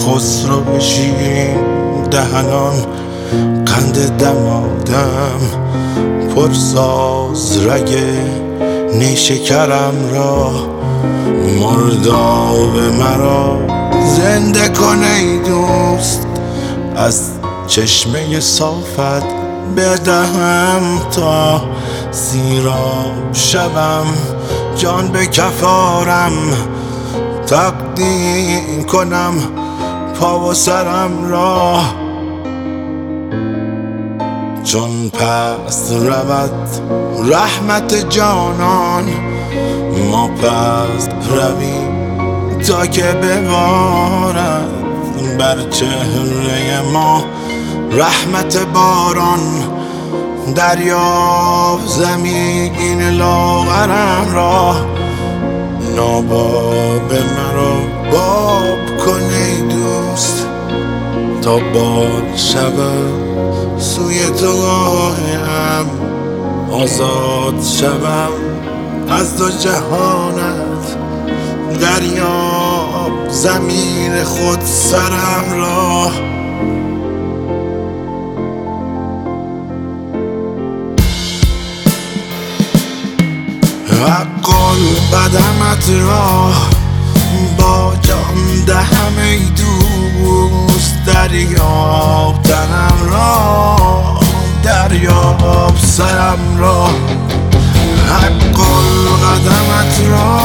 خسرو بشین دهنان قند دمادم پرساز رگ نیشکرم را مرداب مرا زنده کن ای دوست از چشمه صافت بدهم تا سیراب شوم جان به کفارم تقدیم کنم پا و سرم را چون پس رود رحمت جانان ما پس رویم تا که ببارد بر چهره ما رحمت باران دریاب زمین لاغرم را ناباب مرا باب کن ای دوست تا بال شود سوی تو راهم آزاد شوم از دو جهانت دریاب زمین خود سرم را حق قدمت را با جان دهم ای دوست دریاب تنم را دریاب سرم را حق قدمت را